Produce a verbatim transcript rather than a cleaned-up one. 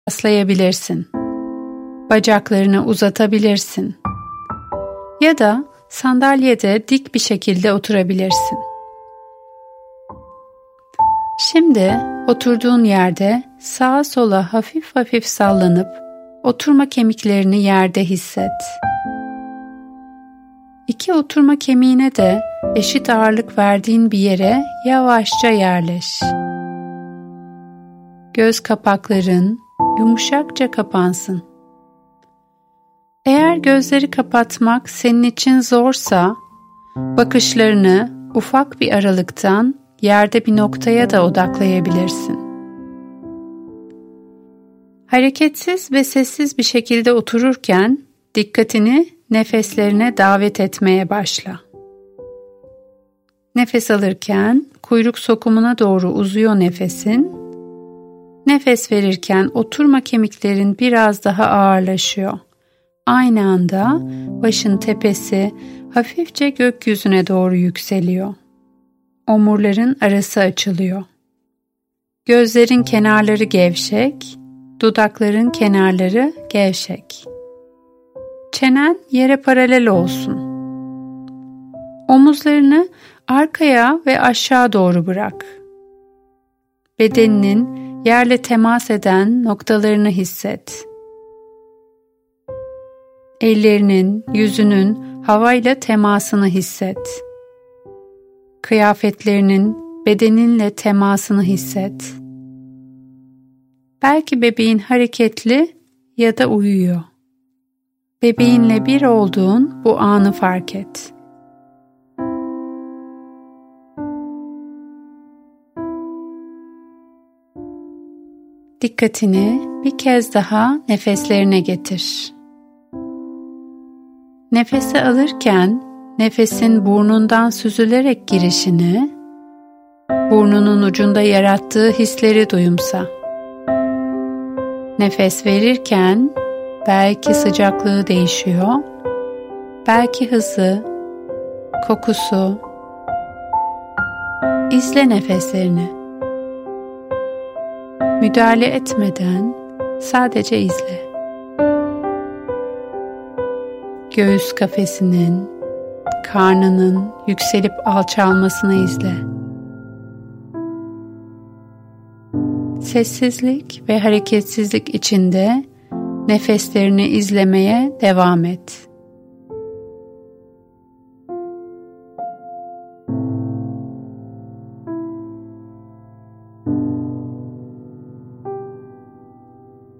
yaslayabilirsin. Bacaklarını uzatabilirsin. Ya da sandalyede dik bir şekilde oturabilirsin. Şimdi oturduğun yerde sağa sola hafif hafif sallanıp oturma kemiklerini yerde hisset. İki oturma kemiğine de eşit ağırlık verdiğin bir yere yavaşça yerleş. Göz kapakların yumuşakça kapansın. Eğer gözleri kapatmak senin için zorsa, bakışlarını ufak bir aralıktan yerde bir noktaya da odaklayabilirsin. Hareketsiz ve sessiz bir şekilde otururken dikkatini nefeslerine davet etmeye başla. Nefes alırken kuyruk sokumuna doğru uzuyor nefesin. Nefes verirken oturma kemiklerin biraz daha ağırlaşıyor. Aynı anda başın tepesi hafifçe gökyüzüne doğru yükseliyor. Omurların arası açılıyor. Gözlerin kenarları gevşek, dudakların kenarları gevşek. Çenen yere paralel olsun. Omuzlarını arkaya ve aşağı doğru bırak. Bedeninin yerle temas eden noktalarını hisset. Ellerinin, yüzünün havayla temasını hisset. Kıyafetlerinin bedeninle temasını hisset. Belki bebeğin hareketli ya da uyuyor. Bebeğinle bir olduğun bu anı fark et. Dikkatini bir kez daha nefeslerine getir. Nefesi alırken nefesin burnundan süzülerek girişini, burnunun ucunda yarattığı hisleri duyumsa. Nefes verirken belki sıcaklığı değişiyor, belki hızı, kokusu. İzle nefeslerini. Müdahale etmeden sadece izle. Göğüs kafesinin, karnının yükselip alçalmasını izle. Sessizlik ve hareketsizlik içinde nefeslerini izlemeye devam et.